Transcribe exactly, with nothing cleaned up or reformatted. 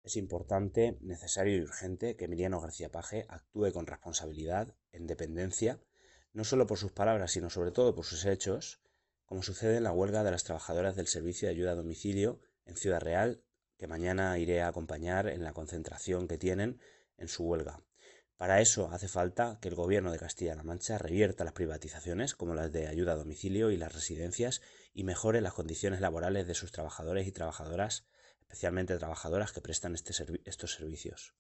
Es importante, necesario y urgente que Emiliano García Paje actúe con responsabilidad, en dependencia, no solo por sus palabras, sino sobre todo por sus hechos, como sucede en la huelga de las trabajadoras del Servicio de Ayuda a Domicilio en Ciudad Real, que mañana iré a acompañar en la concentración que tienen en su huelga. Para eso hace falta que el Gobierno de Castilla-La Mancha revierta las privatizaciones, como las de ayuda a domicilio y las residencias, y mejore las condiciones laborales de sus trabajadores y trabajadoras, especialmente trabajadoras que prestan este servi- estos servicios.